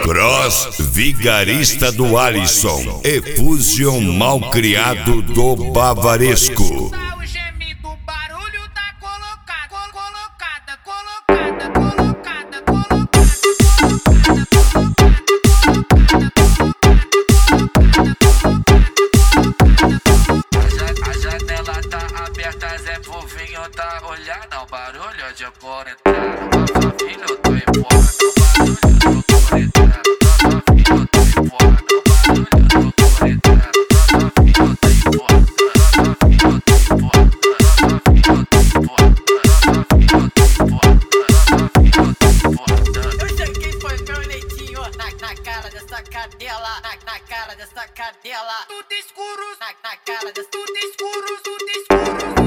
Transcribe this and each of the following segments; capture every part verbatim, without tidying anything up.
Cross vigarista do Alisson, Efusion malcriado do Bavaresco. Zé Povinho tá olhando o barulho de por entrar. Nossa filha, eu tô empurrando o barulho do por entrar. Nossa filha, eu tô empurrando o barulho do por entrar. Nossa filha, eu tô empurrando. Nossa filha, eu tô empurrando. Nossa filha, eu tô empurrando. Nossa filha, eu tô empurrando. Nossa filha, eu tô empurrando. Eu cheguei, foi meu leitinho na, na cara dessa cadela, na, na cara dessa cadela. Tudo escuro, na, na cara dessa, tudo escuro, tudo escuro.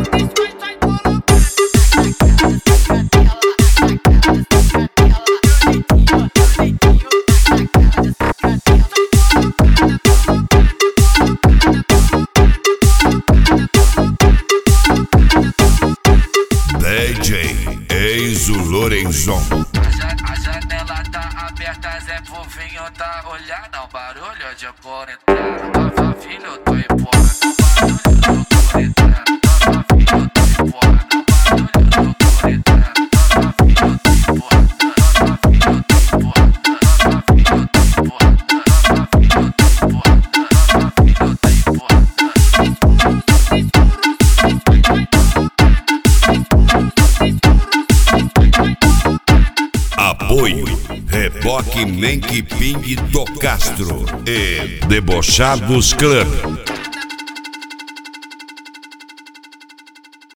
D J Enzo Lorenzon. A janela tá aberta, Zé Povinho tá olhando o barulho de por entrar. Nossa filha, eu tô empurrando o barulho do por entrar. Nossa filha, eu tô empurrando o barulho do por entrar. Nossa filha, eu tô empurrando. Nossa filha, eu tô empurrando. Nossa filha, eu tô empurrando. Nossa filha, eu tô empurrando. Nossa filha, eu tô empurrando. Apoio Reboque Menk Ping do Castro e Debochados Club.